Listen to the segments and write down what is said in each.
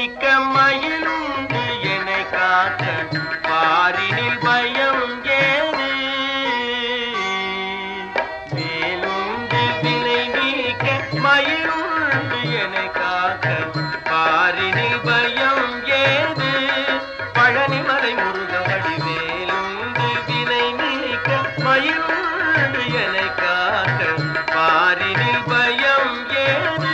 நீக்க மயிலுண்டு என்னை காக்க பாரினில் பயம் ஏது வேலுண்டு வினை நீக்க மயிலுண்டு என்னை காக்க பாரினில் பயம் ஏது பழனிமலை முருக வடிவேலுண்டு வினை நீக்க மயிலுண்டு என்னை காக்க பாரினில் பயம் ஏது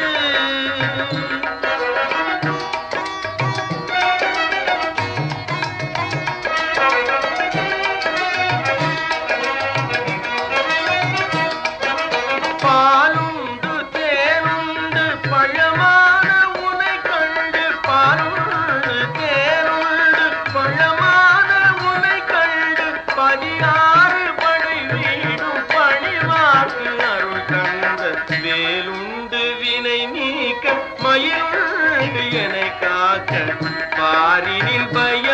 பாலுண்டு தேனுண்டு பழமான உனை கண்டு பாலுண்டு தேனுண்டு பழமான உனை கண்டு 16 படை வீடும் பணிவாக்கு அருள் கண்ட வேலுண்டு வினை நீக்க மயிலுண்டு என்னை காக்க பாரினில் பயம்